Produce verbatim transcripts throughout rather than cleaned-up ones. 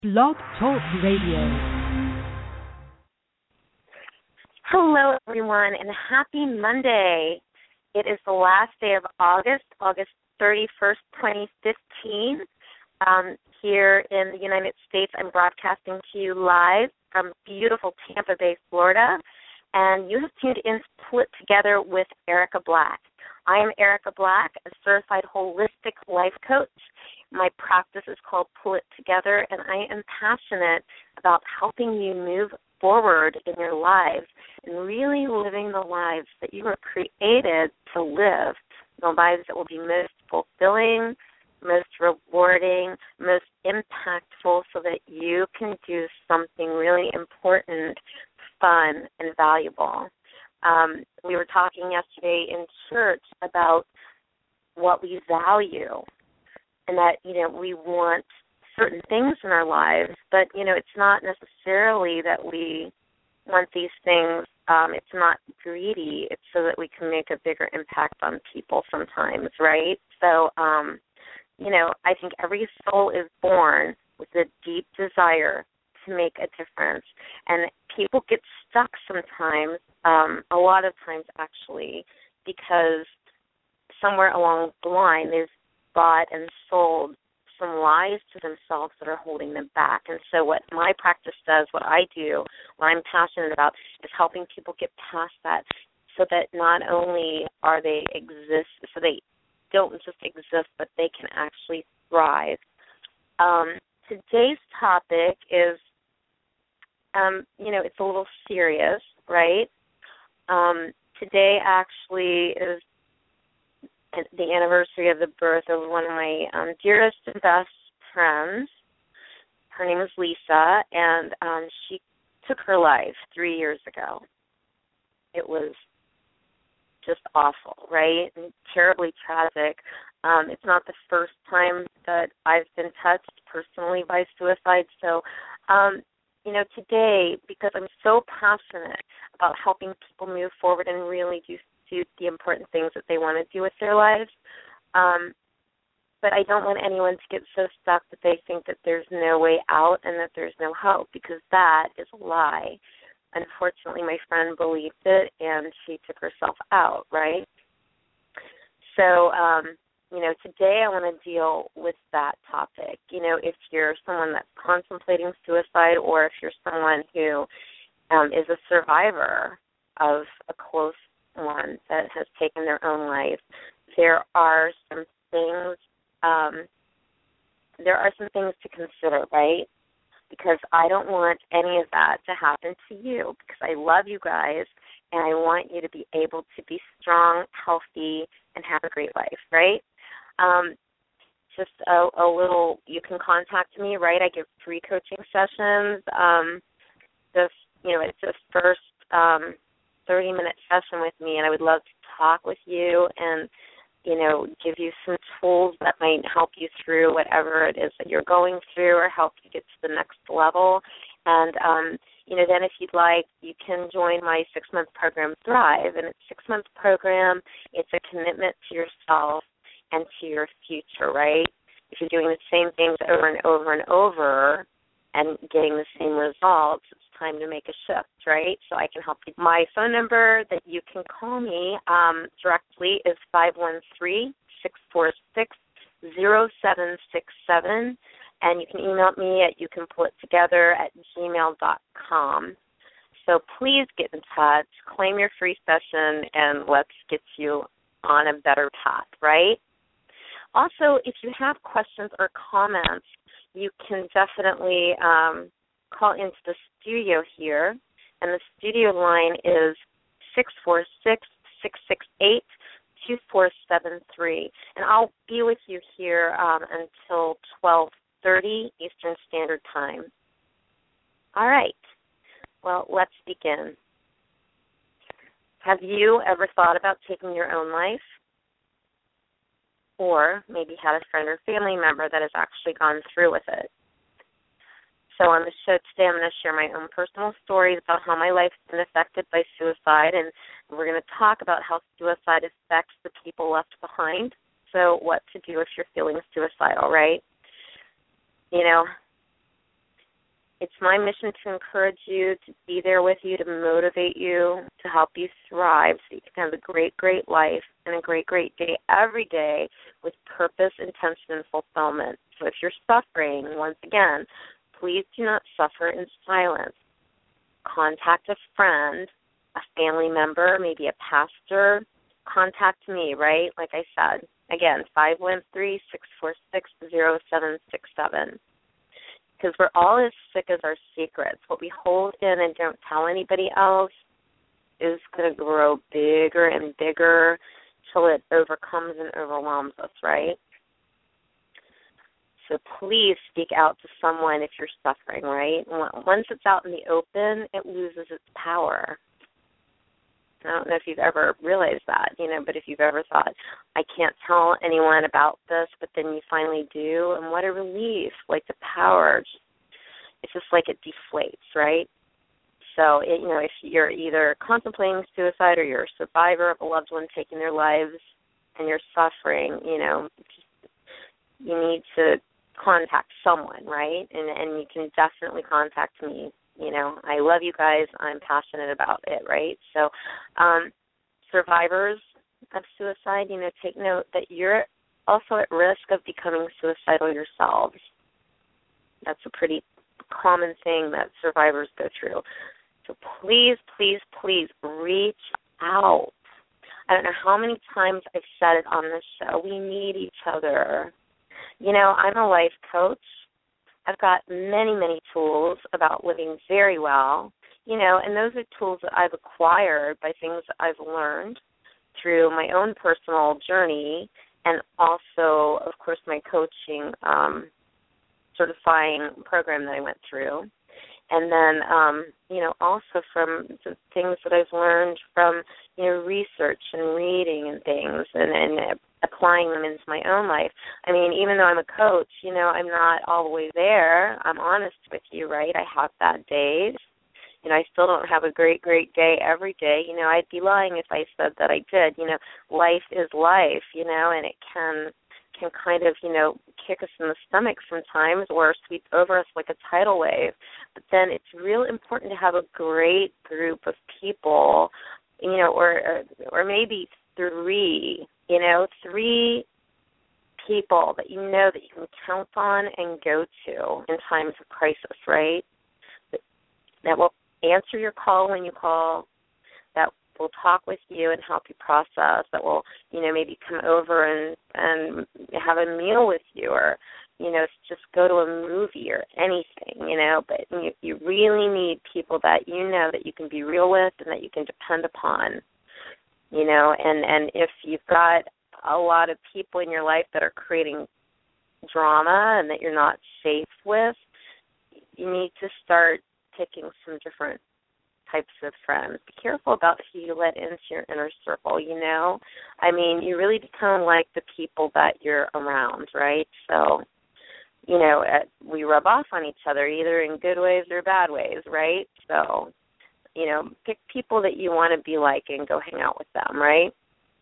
Blog Talk Radio. Hello, everyone, and happy Monday. It is the last day of August, August thirty-first, twenty fifteen. Um, here in the United States, I'm broadcasting to you live from beautiful Tampa Bay, Florida, and you have tuned in to Pull It Together with Erica Black. I am Erica Black, a certified holistic life coach. My practice is called Pull It Together, and I am passionate about helping you move forward in your lives and really living the lives that you were created to live, the lives that will be most fulfilling, most rewarding, most impactful, so that you can do something really important, fun, and valuable. Um, we were talking yesterday in church about what we value, and that, you know, we want certain things in our lives, but, you know, it's not necessarily that we want these things. Um, it's not greedy. It's so that we can make a bigger impact on people sometimes, right? So, um, you know, I think every soul is born with a deep desire to make a difference, and people get stuck sometimes, um, a lot of times actually, because somewhere along the line they've bought and sold some lies to themselves that are holding them back. And so what my practice does, what I do, what I'm passionate about, is helping people get past that, so that not only are they exist, so they don't just exist, but they can actually thrive. Um, today's topic is, um, you know, it's a little serious, right? Um, today actually is the anniversary of the birth of one of my um, dearest and best friends. Her name is Lisa, and um, she took her life three years ago. It was just awful, right? And terribly tragic. Um, it's not the first time that I've been touched personally by suicide. So, um, you know, today, because I'm so passionate about helping people move forward and really do do the important things that they want to do with their lives. Um, but I don't want anyone to get so stuck that they think that there's no way out and that there's no hope, because that is a lie. Unfortunately, my friend believed it, and she took herself out, right? So, um, you know, today I want to deal with that topic. You know, if you're someone that's contemplating suicide, or if you're someone who um, is a survivor of a close one that has taken their own life, there are some things um, there are some things to consider, right? Because I don't want any of that to happen to you, because I love you guys and I want you to be able to be strong, healthy, and have a great life, right? Um, just a, a little, you can contact me, right? I give free coaching sessions. Um, just, you know, it's the first um, thirty-minute session with me, and I would love to talk with you and, you know, give you some tools that might help you through whatever it is that you're going through, or help you get to the next level. And, um, you know, then if you'd like, you can join my six-month program, Thrive. And it's a six-month program. It's a commitment to yourself and to your future, right? If you're doing the same things over and over and over and getting the same results, it's time to make a shift, right? So I can help you. My phone number that you can call me um, directly is five one three, six four six, zero seven six seven, and you can email me at you can pull it together at gmail dot com. So please get in touch, claim your free session, and let's get you on a better path, right? Also, if you have questions or comments, you can definitely um, call into the studio here, and the studio line is six four six, six six eight, two four seven three. And I'll be with you here um, until twelve thirty Eastern Standard Time. All right. Well, let's begin. Have you ever thought about taking your own life? Or maybe had a friend or family member that has actually gone through with it? So on the show today, I'm going to share my own personal stories about how my life's been affected by suicide, and we're going to talk about how suicide affects the people left behind. So what to do if you're feeling suicidal, right? You know, it's my mission to encourage you, to be there with you, to motivate you, to help you thrive so you can have a great, great life and a great, great day every day with purpose, intention, and fulfillment. So if you're suffering, once again, please do not suffer in silence. Contact a friend, a family member, maybe a pastor. Contact me, right? Like I said, again, five one three, six four six, zero seven six seven. Because we're all as sick as our secrets. What we hold in and don't tell anybody else is going to grow bigger and bigger till it overcomes and overwhelms us, right? So please speak out to someone if you're suffering, right? Once it's out in the open, it loses its power. I don't know if you've ever realized that, you know, but if you've ever thought, I can't tell anyone about this, but then you finally do, and what a relief, like the power, it's just like it deflates, right? So, it, you know, if you're either contemplating suicide or you're a survivor of a loved one taking their lives and you're suffering, you know, you need to contact someone, right? And and you can definitely contact me. You know, I love you guys. I'm passionate about it, right? So um, survivors of suicide, you know, take note that you're also at risk of becoming suicidal yourselves. That's a pretty common thing that survivors go through. So please, please, please reach out. I don't know how many times I've said it on this show. We need each other. You know, I'm a life coach. I've got many, many tools about living very well, you know, and those are tools that I've acquired by things that I've learned through my own personal journey and also, of course, my coaching um, certifying program that I went through. And then, um, you know, also from the things that I've learned from, you know, research and reading and things and, and applying them into my own life. I mean, even though I'm a coach, you know, I'm not all the way there. I'm honest with you, right? I have bad days. You know, I still don't have a great, great day every day. You know, I'd be lying if I said that I did. You know, life is life, you know, and it can can kind of, you know, kick us in the stomach sometimes or sweep over us like a tidal wave. But then it's real important to have a great group of people, you know, or or maybe three, you know, three people that you know that you can count on and go to in times of crisis, right? That will answer your call when you call, that will talk with you and help you process, that will, you know, maybe come over and, and have a meal with you or, you know, just go to a movie or anything, you know, but you, you really need people that you know that you can be real with and that you can depend upon. You know, and, and if you've got a lot of people in your life that are creating drama and that you're not safe with, you need to start picking some different types of friends. Be careful about who you let into your inner circle, you know. I mean, you really become like the people that you're around, right? So, you know, we rub off on each other either in good ways or bad ways, right? So, you know, pick people that you want to be like and go hang out with them, right?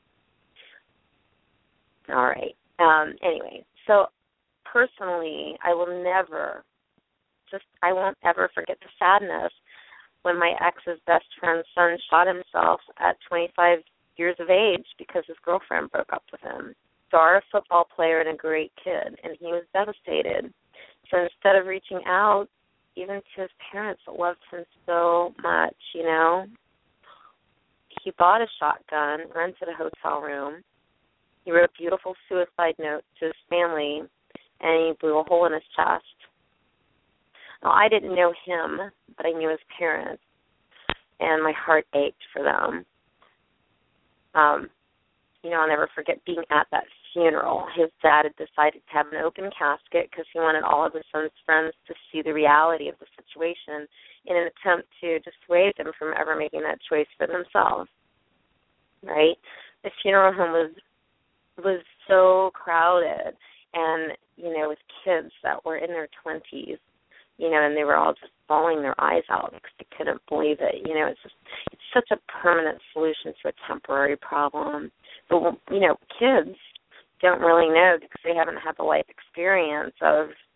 All right. Um, anyway, so personally, I will never, just, I won't ever forget the sadness when my ex's best friend's son shot himself at twenty-five years of age because his girlfriend broke up with him. Star, a football player and a great kid, and he was devastated. So instead of reaching out, even to his parents that loved him so much, you know, he bought a shotgun, rented a hotel room. He wrote a beautiful suicide note to his family, and he blew a hole in his chest. Now, I didn't know him, but I knew his parents, and my heart ached for them. Um, you know, I'll never forget being at that funeral. His dad had decided to have an open casket because he wanted all of his son's friends to see the reality of the situation in an attempt to dissuade them from ever making that choice for themselves, right? The funeral home was was so crowded and, you know, with kids that were in their twenties, you know, and they were all just bawling their eyes out because they couldn't believe it. You know, it's just, it's such a permanent solution to a temporary problem. But, you know, kids don't really know because they haven't had the life experience of,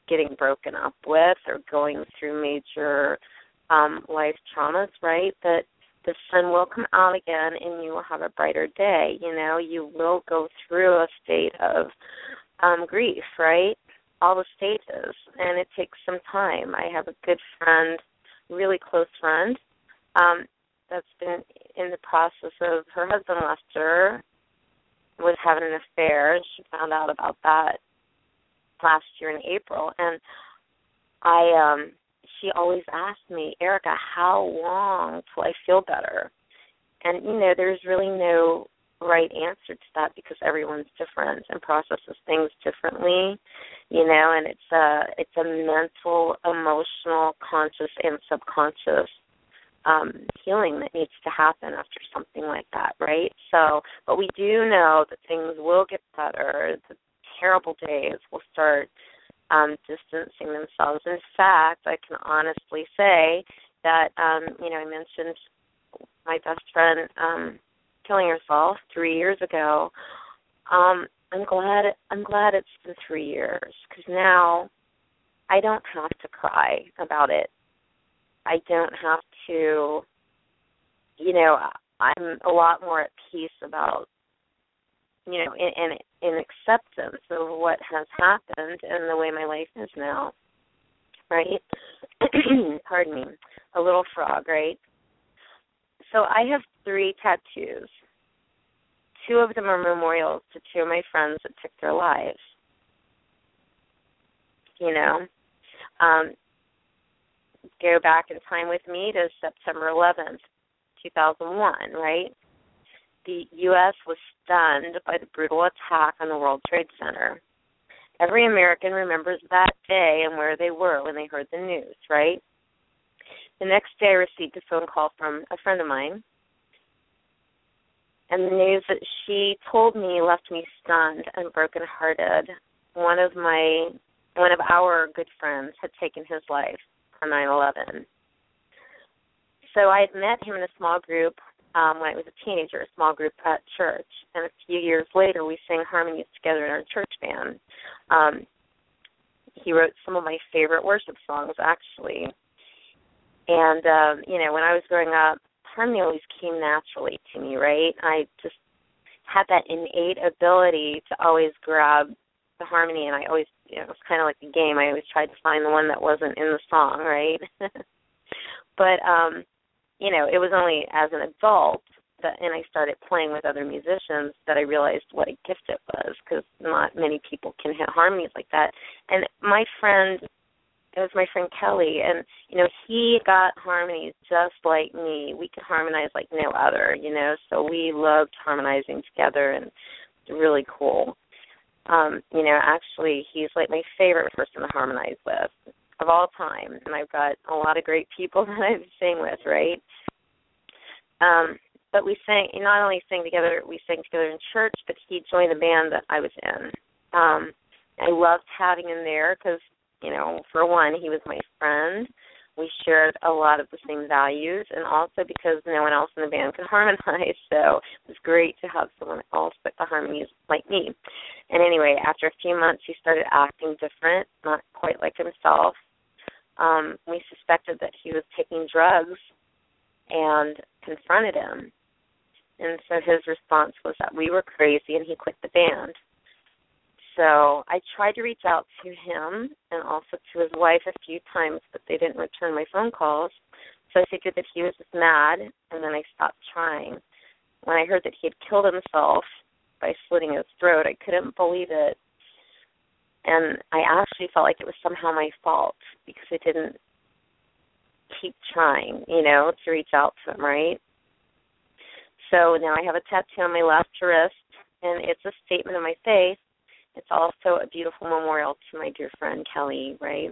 getting broken up with or going through major um, life traumas, right? That the sun will come out again and you will have a brighter day. You know, you will go through a state of um, grief, right? All the stages, and it takes some time. I have a good friend, really close friend, um, that's been in the process of, her husband left her, was having an affair. She found out about that last year in April, and I, um, she always asked me, Erica, how long till I feel better? And, you know, there's really no right answer to that because everyone's different and processes things differently, you know, and it's a, it's a mental, emotional, conscious, and subconscious um, healing that needs to happen after something like that, right? So, but we do know that things will get better. The terrible days will start um, distancing themselves. In fact, I can honestly say that, um, you know, I mentioned my best friend um, killing herself three years ago. Um, I'm glad. I'm glad it's been three years because now I don't have to cry about it. I don't have to. You know, I'm a lot more at peace about, you know, in, in, in acceptance of what has happened and the way my life is now, right? Pardon me, a little frog, right? So I have three tattoos. Two of them are memorials to two of my friends that took their lives, you know. Um, go back in time with me to September eleventh, two thousand one, right? The U S was stunned by the brutal attack on the World Trade Center. Every American remembers that day and where they were when they heard the news, right? The next day I received a phone call from a friend of mine, and the news that she told me left me stunned and brokenhearted. One of my, one of our good friends had taken his life on nine eleven. So I had met him in a small group Um, when I was a teenager, a small group at church. And a few years later, we sang harmonies together in our church band. Um, he wrote some of my favorite worship songs, actually. And, um, you know, when I was growing up, harmony always came naturally to me, right? I just had that innate ability to always grab the harmony, and I always, you know, it was kind of like a game. I always tried to find the one that wasn't in the song, right? But, um, you know, it was only as an adult that, and I started playing with other musicians, that I realized what a gift it was, because not many people can hit harmonies like that. And my friend, it was my friend Kelly, and, you know, he got harmonies just like me. We could harmonize like no other, you know, so we loved harmonizing together, and it's really cool. Um, you know, actually, he's like my favorite person to harmonize with of all time, and I've got a lot of great people that I sing with, right? Um, but we sang, not only sang together, we sang together in church, but he joined the band that I was in. Um, I loved having him there because, you know, for one, he was my friend. We shared a lot of the same values, and also because no one else in the band could harmonize, so it was great to have someone else with the harmonies like me. And anyway, after a few months, he started acting different, not quite like himself. Um, we suspected that he was taking drugs and confronted him. And so his response was that we were crazy, and he quit the band. So I tried to reach out to him and also to his wife a few times, but they didn't return my phone calls. So I figured that he was just mad, and then I stopped trying. When I heard that he had killed himself by slitting his throat, I couldn't believe it. And I actually felt like it was somehow my fault because I didn't keep trying, you know, to reach out to him, right? So now I have a tattoo on my left wrist, and it's a statement of my faith. It's also a beautiful memorial to my dear friend Kelly, right?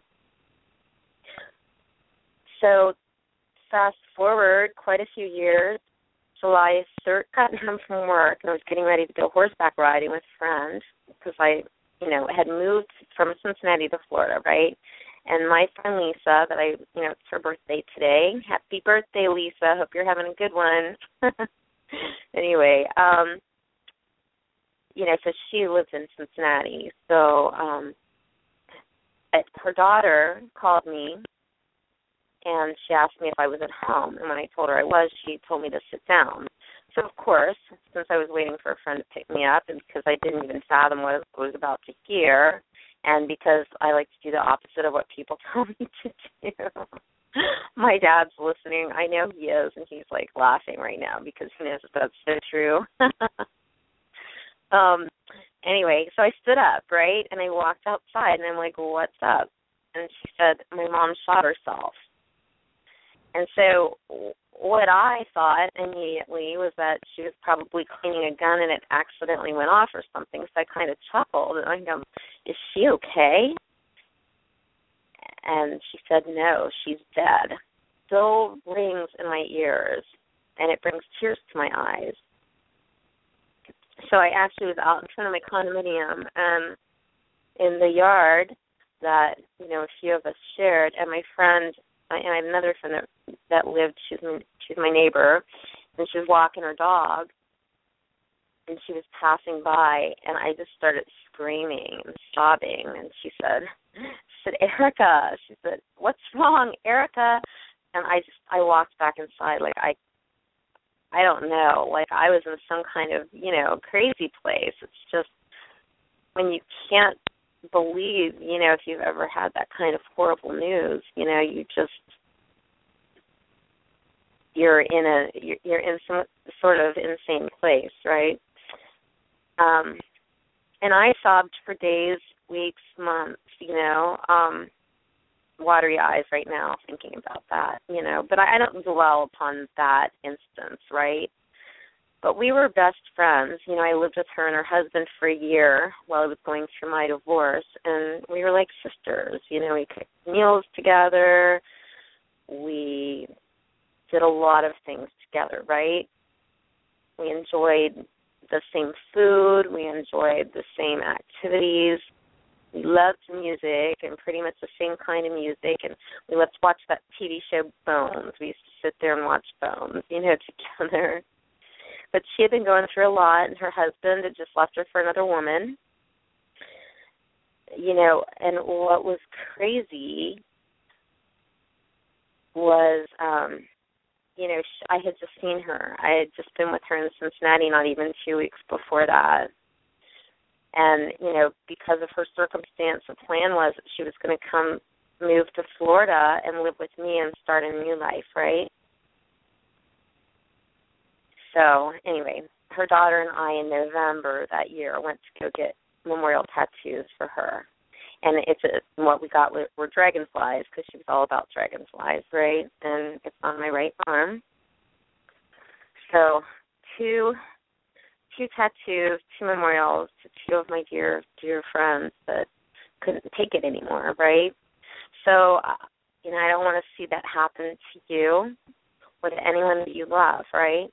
So fast forward quite a few years, July third, got home from work, and I was getting ready to go horseback riding with a friend because I, you know, had moved from Cincinnati to Florida, right? And my friend Lisa, that I, you know, it's her birthday today. Happy birthday, Lisa. Hope you're having a good one. Anyway, um, you know, so she lives in Cincinnati. So um, her daughter called me, and she asked me if I was at home. And when I told her I was, she told me to sit down. So, of course, since I was waiting for a friend to pick me up, and because I didn't even fathom what I was about to hear, and because I like to do the opposite of what people tell me to do, my dad's listening. I know he is, and he's, like, laughing right now because he knows that that's so true. um. Anyway, so I stood up, right, and I walked outside, and I'm like, well, what's up? And she said, my mom shot herself. And so what I thought immediately was that she was probably cleaning a gun and it accidentally went off or something. So I kind of chuckled, and I go, is she okay? And she said, no, she's dead. Still rings in my ears, and it brings tears to my eyes. So I actually was out in front of my condominium, and in the yard that, you know, a few of us shared, and my friend, and I have another friend that, that lived, she's my, she's my neighbor, and she was walking her dog, and she was passing by, and I just started screaming and sobbing, and she said, she said, Erica, she said, what's wrong, Erica? And I just, I walked back inside like I I don't know, like I was in some kind of, you know, crazy place. It's just when you can't believe, you know, if you've ever had that kind of horrible news, you know, you just, you're in a, you're, you're in some sort of insane place, right? Um, and I sobbed for days, weeks, months, you know, um, watery eyes right now thinking about that, you know, but I, I don't dwell upon that instance, right? But we were best friends. You know, I lived with her and her husband for a year while I was going through my divorce, and we were like sisters. You know, we cooked meals together. We did a lot of things together, right? We enjoyed the same food. We enjoyed the same activities. We loved music and pretty much the same kind of music, and we loved to watch that T V show Bones. We used to sit there and watch Bones, you know, together. But she had been going through a lot, and her husband had just left her for another woman. You know, and what was crazy was, um, you know, I had just seen her. I had just been with her in Cincinnati not even two weeks before that. And, you know, because of her circumstance, the plan was that she was going to come move to Florida and live with me and start a new life, right? So, anyway, her daughter and I in November that year went to go get memorial tattoos for her. And it's a, what we got were, were dragonflies because she was all about dragonflies, right? And it's on my right arm. So, two... two tattoos, two memorials to two of my dear, dear friends that couldn't take it anymore, right? So, uh, you know, I don't want to see that happen to you or to anyone that you love, right?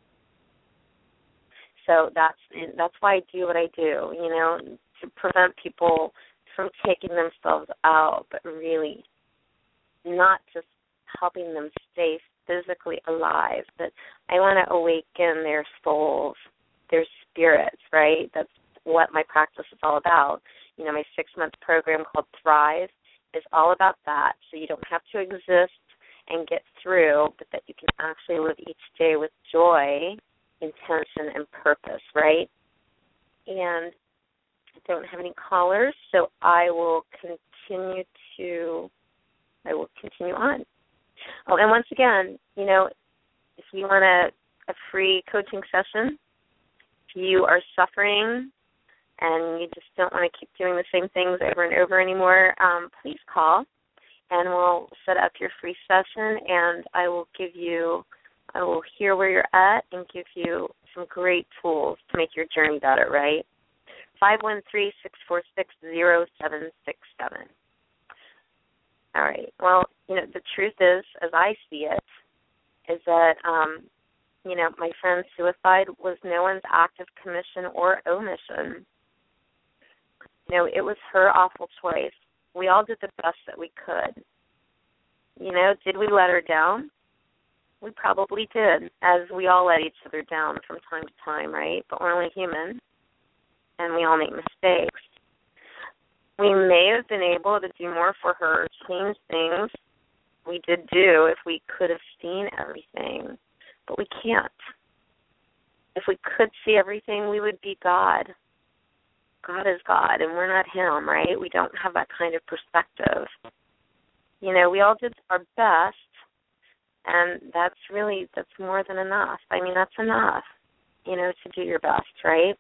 So that's that's why I do what I do, you know, to prevent people from taking themselves out, but really not just helping them stay physically alive, but I want to awaken their souls, their spirits, right? That's what my practice is all about. You know, my six-month program called Thrive is all about that. So you don't have to exist and get through, but that you can actually live each day with joy, intention, and purpose, right? And I don't have any callers, so I will continue to, I will continue on. Oh, and once again, you know, if you want a, a free coaching session, if you are suffering and you just don't want to keep doing the same things over and over anymore, um, please call, and we'll set up your free session, and I will give you, I will hear where you're at and give you some great tools to make your journey better, right? five one three, six four six, zero seven six seven. All right. Well, you know, the truth is, as I see it, is that, um, you know, my friend's suicide was no one's act of commission or omission. You know, it was her awful choice. We all did the best that we could. You know, did we let her down? We probably did, as we all let each other down from time to time, right? But we're only human, and we all make mistakes. We may have been able to do more for her, change things. We did do if we could have seen everything, but we can't. If we could see everything, we would be God. God is God, and we're not him, right? We don't have that kind of perspective. You know, we all did our best, and that's really, that's more than enough. I mean, that's enough, you know, to do your best, right?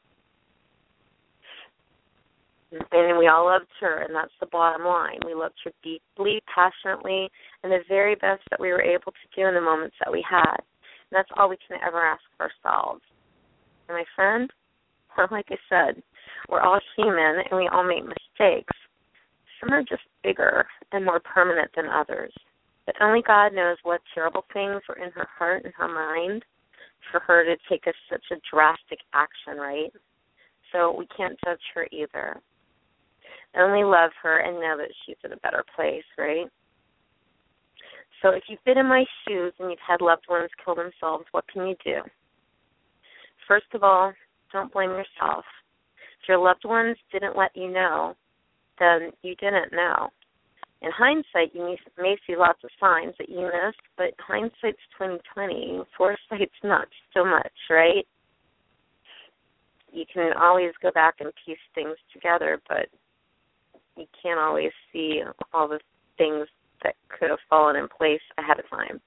And we all loved her, and that's the bottom line. We loved her deeply, passionately, and the very best that we were able to do in the moments that we had. And that's all we can ever ask of ourselves. And my friend, like I said, we're all human, and we all make mistakes. Some are just bigger and more permanent than others. But only God knows what terrible things were in her heart and her mind for her to take a, such a drastic action, right? So we can't judge her either. Only love her and know that she's in a better place, right? So if you've been in my shoes and you've had loved ones kill themselves, what can you do? First of all, don't blame yourself. If your loved ones didn't let you know, then you didn't know. In hindsight, you may see lots of signs that you missed, but hindsight's twenty twenty. Foresight's not so much, right? You can always go back and piece things together, but you can't always see all the things that could have fallen in place ahead of time.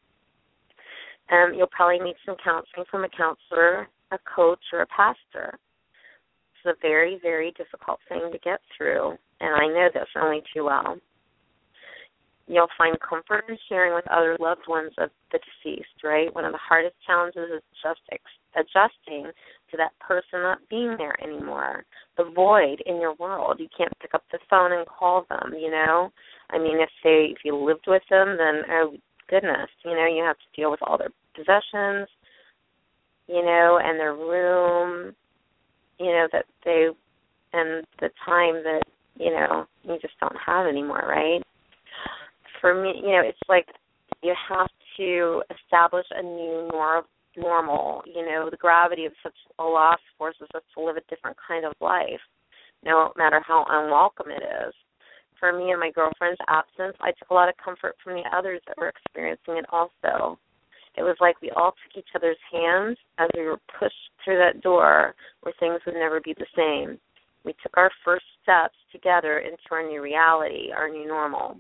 Um, you'll probably need some counseling from a counselor, a coach, or a pastor. It's a very, very difficult thing to get through, and I know this only too well. You'll find comfort in sharing with other loved ones of the deceased, right? One of the hardest challenges is just ex- adjusting to that person not being there anymore. The void in your world. You can't pick up the phone and call them, you know? I mean, if they, if you lived with them, then, oh, goodness, you know, you have to deal with all their possessions, you know, and their room, you know, that they, and the time that, you know, you just don't have anymore, right? For me, you know, it's like you have to establish a new nor- normal. You know, the gravity of such a loss forces us to live a different kind of life, no matter how unwelcome it is. For me and my girlfriend's absence, I took a lot of comfort from the others that were experiencing it also. It was like we all took each other's hands as we were pushed through that door where things would never be the same. We took our first steps together into our new reality, our new normal.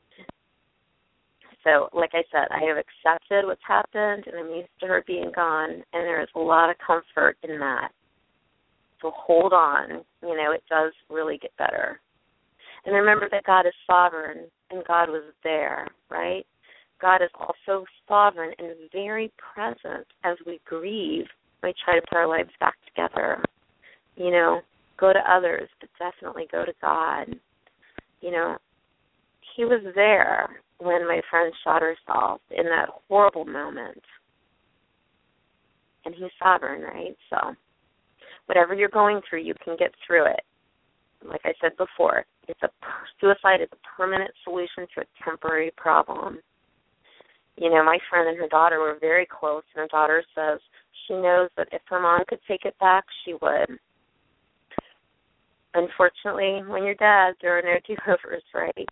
So, like I said, I have accepted what's happened, and I'm used to her being gone, and there is a lot of comfort in that. So hold on. You know, it does really get better. And remember that God is sovereign, and God was there, right? God is also sovereign and very present as we grieve. We try to put our lives back together. You know, go to others, but definitely go to God. You know, He was there when my friend shot herself in that horrible moment. And He's sovereign, right? So whatever you're going through, you can get through it. Like I said before, it's a suicide is a permanent solution to a temporary problem. You know, my friend and her daughter were very close, and her daughter says she knows that if her mom could take it back, she would. Unfortunately, when you're dead, there are no do-overs, right?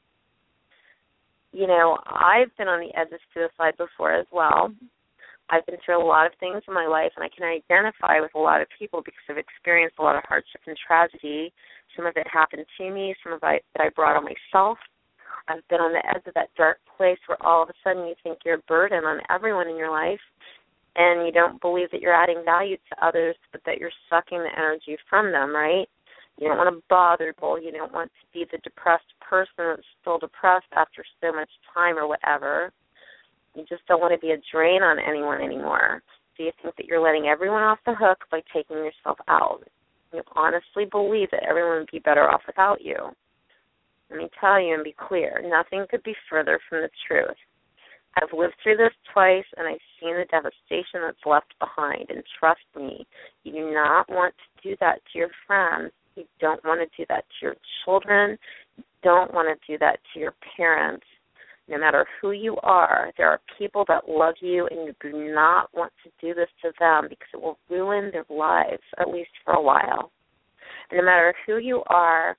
You know, I've been on the edge of suicide before as well. I've been through a lot of things in my life, and I can identify with a lot of people because I've experienced a lot of hardship and tragedy. Some of it happened to me, some of it that I brought on myself. I've been on the edge of that dark place where all of a sudden you think you're a burden on everyone in your life, and you don't believe that you're adding value to others, but that you're sucking the energy from them, right? You don't want to bother people. You don't want to be the depressed person that's still depressed after so much time or whatever. You just don't want to be a drain on anyone anymore. So you think that you're letting everyone off the hook by taking yourself out. You honestly believe that everyone would be better off without you. Let me tell you and be clear, nothing could be further from the truth. I've lived through this twice, and I've seen the devastation that's left behind. And trust me, you do not want to do that to your friends. You don't want to do that to your children. You don't want to do that to your parents. No matter who you are, there are people that love you, and you do not want to do this to them because it will ruin their lives, at least for a while. And no matter who you are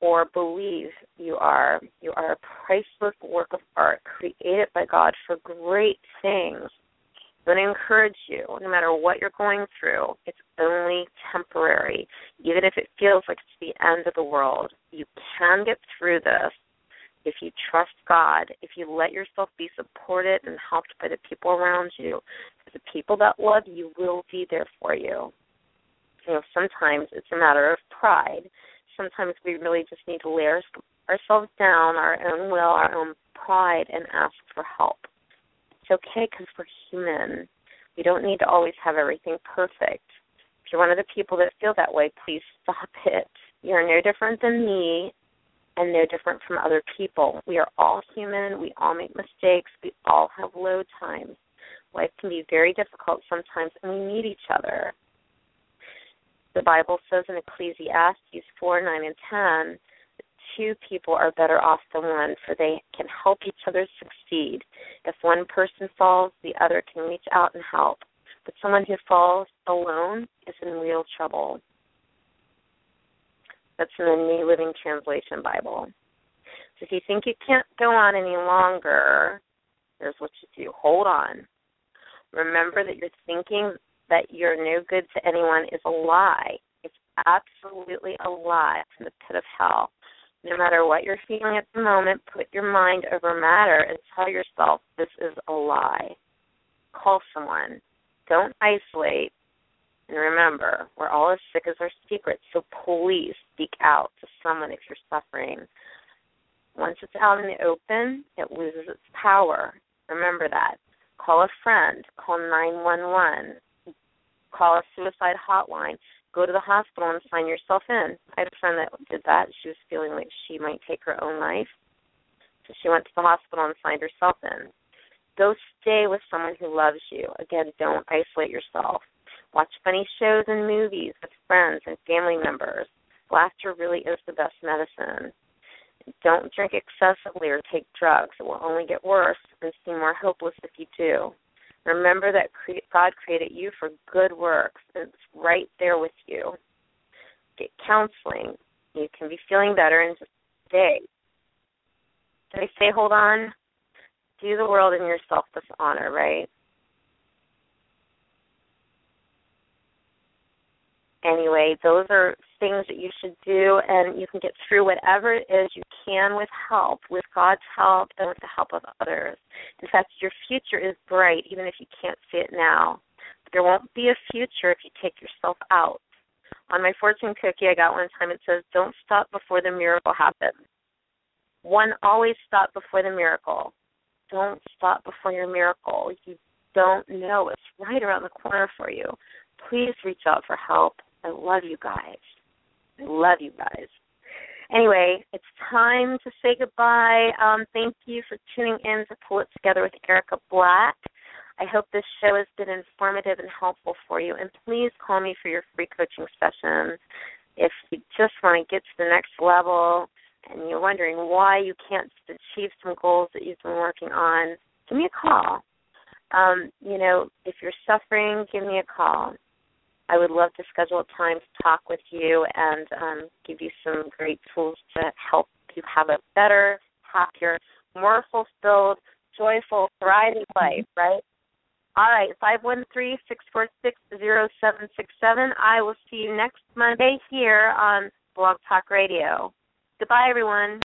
or believe you are. You are a priceless work of art created by God for great things. I'm going to encourage you, no matter what you're going through, it's only temporary. Even if it feels like it's the end of the world, you can get through this if you trust God, if you let yourself be supported and helped by the people around you. The people that love you will be there for you. You know, sometimes it's a matter of pride. Sometimes we really just need to lay our, ourselves down, our own will, our own pride, and ask for help. It's okay because we're human. We don't need to always have everything perfect. If you're one of the people that feel that way, please stop it. You're no different than me and no different from other people. We are all human. We all make mistakes. We all have low times. Life can be very difficult sometimes, and we need each other. The Bible says in Ecclesiastes four, nine, and ten, two people are better off than one, for they can help each other succeed. If one person falls, the other can reach out and help. But someone who falls alone is in real trouble. That's in the New Living Translation Bible. So if you think you can't go on any longer, here's what you do. Hold on. Remember that you're thinking that you're no good to anyone is a lie. It's absolutely a lie from the pit of hell. No matter what you're feeling at the moment, put your mind over matter and tell yourself this is a lie. Call someone. Don't isolate. And remember, we're all as sick as our secrets, so please speak out to someone if you're suffering. Once it's out in the open, it loses its power. Remember that. Call a friend. Call nine one one. Call a suicide hotline. Go to the hospital and sign yourself in. I had a friend that did that. She was feeling like she might take her own life. So she went to the hospital and signed herself in. Go stay with someone who loves you. Again, don't isolate yourself. Watch funny shows and movies with friends and family members. Laughter really is the best medicine. Don't drink excessively or take drugs. It will only get worse and seem more hopeless if you do. Remember that God created you for good works. It's right there with you. Get counseling. You can be feeling better and just stay. Did I say hold on? Do the world and yourself this honor, right? Anyway, those are things that you should do, and you can get through whatever it is you can with help, with God's help and with the help of others. In fact, your future is bright, even if you can't see it now. But there won't be a future if you take yourself out. On my fortune cookie I got one time, it says, don't stop before the miracle happens. One, always stop before the miracle. Don't stop before your miracle. You don't know. It's right around the corner for you. Please reach out for help. I love you guys. I love you guys. Anyway, it's time to say goodbye. Um, thank you for tuning in to Pull It Together with Erica Black. I hope this show has been informative and helpful for you. And please call me for your free coaching session. If you just want to get to the next level and you're wondering why you can't achieve some goals that you've been working on, give me a call. Um, you know, if you're suffering, give me a call. I would love to schedule a time to talk with you and um, give you some great tools to help you have a better, happier, more fulfilled, joyful, thriving life, right? All right, five one three, six four six, zero seven six seven. I will see you next Monday here on Blog Talk Radio. Goodbye, everyone.